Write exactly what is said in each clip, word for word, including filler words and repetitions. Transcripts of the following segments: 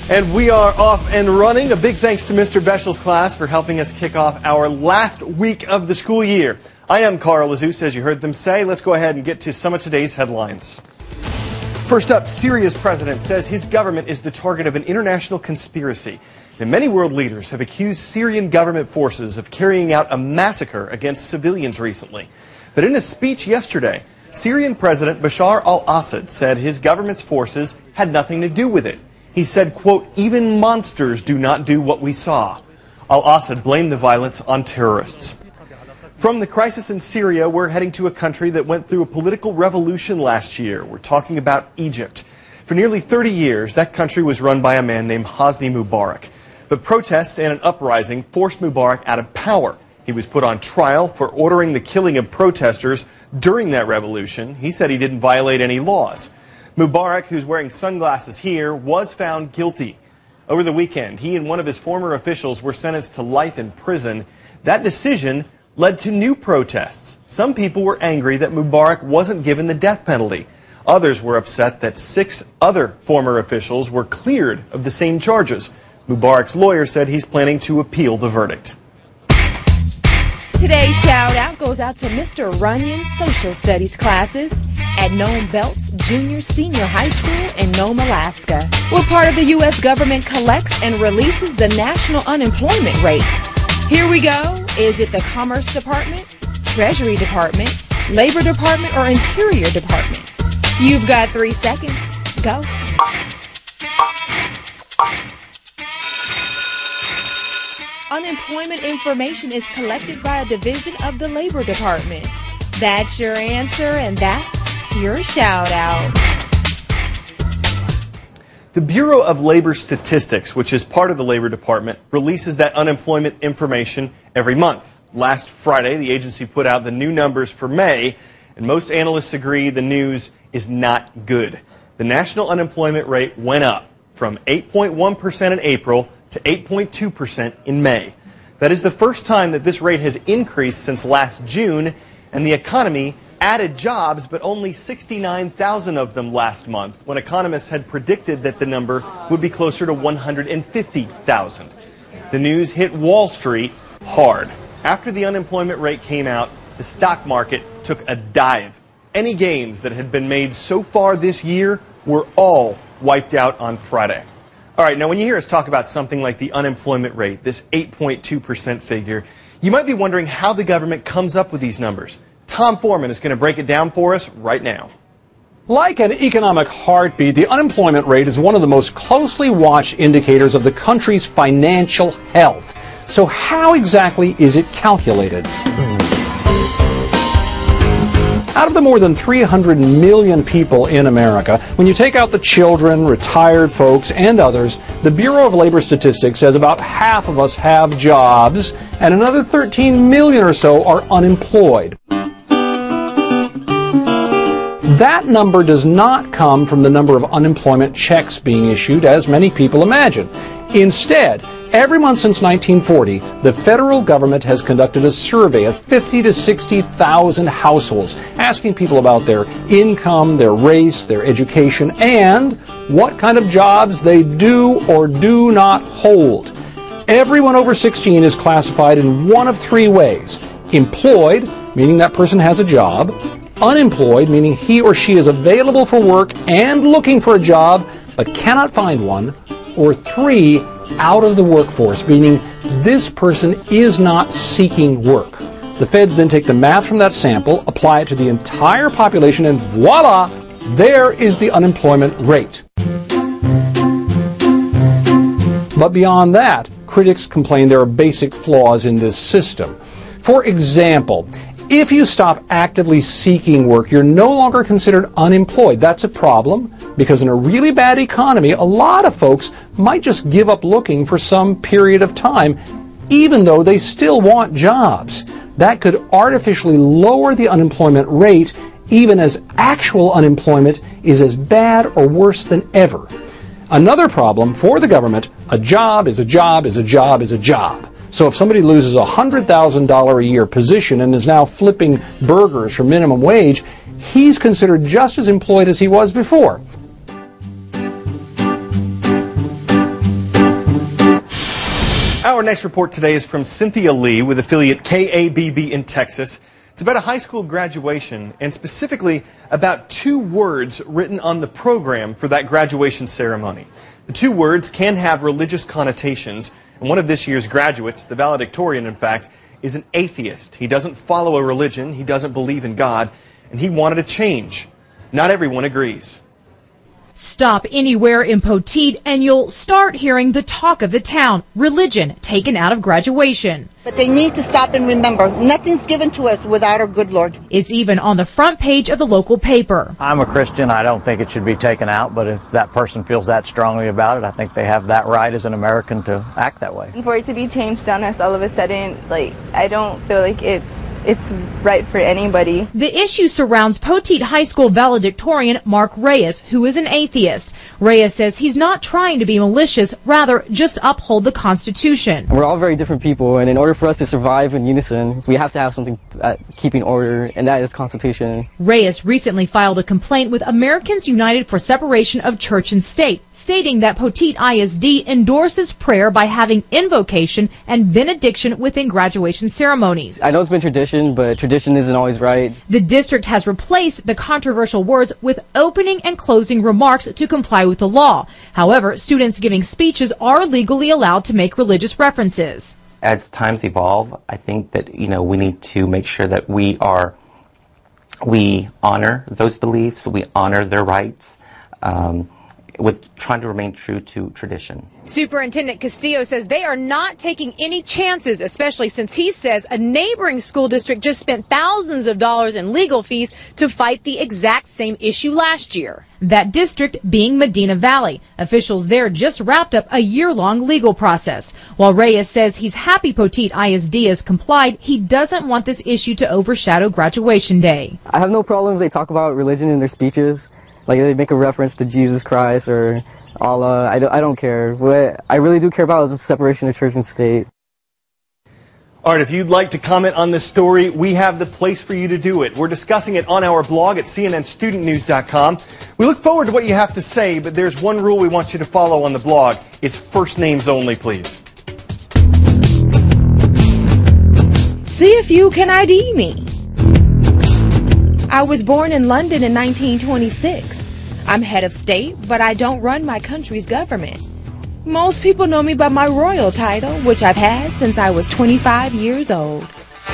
And we are off and running. A big thanks to Mister Beschel's class for helping us kick off our last week of the school year. I am Carl Azuz, as you heard them say. Let's go ahead and get to some of today's headlines. First up, Syria's president says his government is the target of an international conspiracy. And many world leaders have accused Syrian government forces of carrying out a massacre against civilians recently. But in a speech yesterday, Syrian President Bashar al-Assad said his government's forces had nothing to do with it. He said, quote, "Even monsters do not do what we saw." Al-Assad blamed the violence on terrorists. From the crisis in Syria, we're heading to a country that went through a political revolution last year. We're talking about Egypt. For nearly thirty years, that country was run by a man named Hosni Mubarak. But protests and an uprising forced Mubarak out of power. He was put on trial for ordering the killing of protesters during that revolution. He said he didn't violate any laws. Mubarak, who's wearing sunglasses here, was found guilty. Over the weekend, he and one of his former officials were sentenced to life in prison. That decision led to new protests. Some people were angry that Mubarak wasn't given the death penalty. Others were upset that six other former officials were cleared of the same charges. Mubarak's lawyer said he's planning to appeal the verdict. Today's shout-out goes out to Mister Runyon's social studies classes at Nome Belts Junior Senior High School in Nome, Alaska. Well, part of the U S government collects and releases the national unemployment rate. Here we go. Is it the Commerce Department, Treasury Department, Labor Department, or Interior Department? You've got three seconds. Go. Unemployment information is collected by a division of the Labor Department. That's your answer, and that's your shout-out. The Bureau of Labor Statistics, which is part of the Labor Department, releases that unemployment information every month. Last Friday, the agency put out the new numbers for May, and most analysts agree the news is not good. The national unemployment rate went up from eight point one percent in April to eight point two percent in May. That is the first time that this rate has increased since last June, and the economy added jobs, but only sixty-nine thousand of them last month, when economists had predicted that the number would be closer to one hundred fifty thousand. The news hit Wall Street hard. After the unemployment rate came out, the stock market took a dive. Any gains that had been made so far this year were all wiped out on Friday. All right, now when you hear us talk about something like the unemployment rate, this eight point two percent figure, you might be wondering how the government comes up with these numbers. Tom Foreman is going to break it down for us right now. Like an economic heartbeat, the unemployment rate is one of the most closely watched indicators of the country's financial health. So how exactly is it calculated? Out of the more than three hundred million people in America, when you take out the children, retired folks, and others, the Bureau of Labor Statistics says about half of us have jobs, and another thirteen million or so are unemployed. That number does not come from the number of unemployment checks being issued, as many people imagine. Instead, every month since nineteen forty, the federal government has conducted a survey of fifty to sixty thousand households, asking people about their income, their race, their education, and what kind of jobs they do or do not hold. Everyone over sixteen is classified in one of three ways: employed, meaning that person has a job; unemployed, meaning he or she is available for work and looking for a job but cannot find one; or three, out of the workforce, meaning this person is not seeking work. The feds then take the math from that sample, apply it to the entire population, and voila, there is the unemployment rate. But beyond that, critics complain there are basic flaws in this system. For example, if you stop actively seeking work, you're no longer considered unemployed. That's a problem, because in a really bad economy, a lot of folks might just give up looking for some period of time, even though they still want jobs. That could artificially lower the unemployment rate, even as actual unemployment is as bad or worse than ever. Another problem for the government: a job is a job is a job is a job. So if somebody loses a one hundred thousand dollars a year position and is now flipping burgers for minimum wage, he's considered just as employed as he was before. Our next report today is from Cynthia Lee with affiliate K A B B in Texas. It's about a high school graduation and specifically about two words written on the program for that graduation ceremony. The two words can have religious connotations, and one of this year's graduates, the valedictorian in fact, is an atheist. He doesn't follow a religion, he doesn't believe in God, and he wanted a change. Not everyone agrees. Stop anywhere in Poteet and you'll start hearing the talk of the town, religion taken out of graduation. But they need to stop and remember, nothing's given to us without our good Lord. It's even on the front page of the local paper. I'm a Christian. I don't think it should be taken out, but if that person feels that strongly about it, I think they have that right as an American to act that way. For it to be changed on us all of a sudden, like, I don't feel like it's It's right for anybody. The issue surrounds Poteet High School valedictorian Mark Reyes, who is an atheist. Reyes says he's not trying to be malicious, rather just uphold the Constitution. We're all very different people, and in order for us to survive in unison, we have to have something uh, keeping order, and that is Constitution. Reyes recently filed a complaint with Americans United for Separation of Church and State, stating that Poteet I S D endorses prayer by having invocation and benediction within graduation ceremonies. I know it's been tradition, but tradition isn't always right. The district has replaced the controversial words with opening and closing remarks to comply with the law. However, students giving speeches are legally allowed to make religious references. As times evolve, I think that, you know, we need to make sure that we are, we honor those beliefs, we honor their rights, um, with trying to remain true to tradition. Superintendent Castillo says they are not taking any chances, especially since he says a neighboring school district just spent thousands of dollars in legal fees to fight the exact same issue last year. That district being Medina Valley. Officials there just wrapped up a year-long legal process. While Reyes says he's happy Poteet I S D has complied, he doesn't want this issue to overshadow graduation day. I have no problem if they talk about religion in their speeches. Like they make a reference to Jesus Christ or Allah. I don't, I don't care. What I really do care about is the separation of church and state. All right, if you'd like to comment on this story, we have the place for you to do it. We're discussing it on our blog at C N N student news dot com. We look forward to what you have to say, but there's one rule we want you to follow on the blog. It's first names only, please. See if you can I D me. I was born in London in nineteen twenty-six. I'm head of state, but I don't run my country's government. Most people know me by my royal title, which I've had since I was twenty-five years old.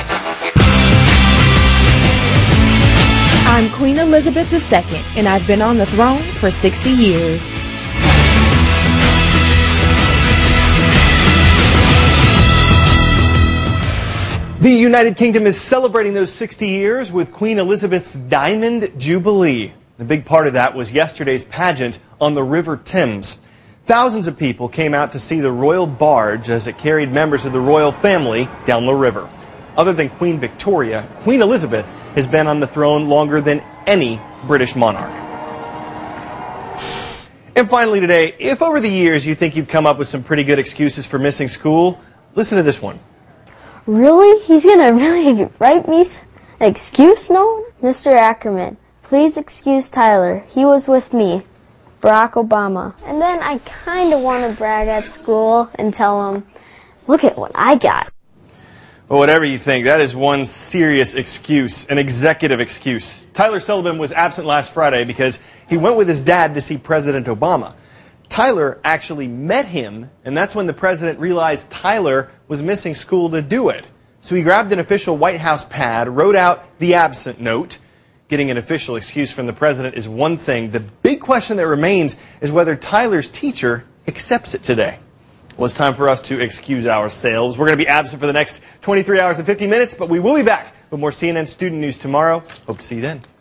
I'm Queen Elizabeth the Second, and I've been on the throne for sixty years. The United Kingdom is celebrating those sixty years with Queen Elizabeth's Diamond Jubilee. The big part of that was yesterday's pageant on the River Thames. Thousands of people came out to see the royal barge as it carried members of the royal family down the river. Other than Queen Victoria, Queen Elizabeth has been on the throne longer than any British monarch. And finally today, if over the years you think you've come up with some pretty good excuses for missing school, listen to this one. Really? He's gonna really write me an excuse note? Mister Ackerman, please excuse Tyler. He was with me. Barack Obama. And then I kind of want to brag at school and tell him, look at what I got. Well, whatever you think, that is one serious excuse, an executive excuse. Tyler Sullivan was absent last Friday because he went with his dad to see President Obama. Tyler actually met him, and that's when the president realized Tyler was missing school to do it. So he grabbed an official White House pad, wrote out the absent note. Getting an official excuse from the president is one thing. The big question that remains is whether Tyler's teacher accepts it today. Well, it's time for us to excuse ourselves. We're going to be absent for the next twenty-three hours and fifty minutes, but we will be back with more C N N Student News tomorrow. Hope to see you then.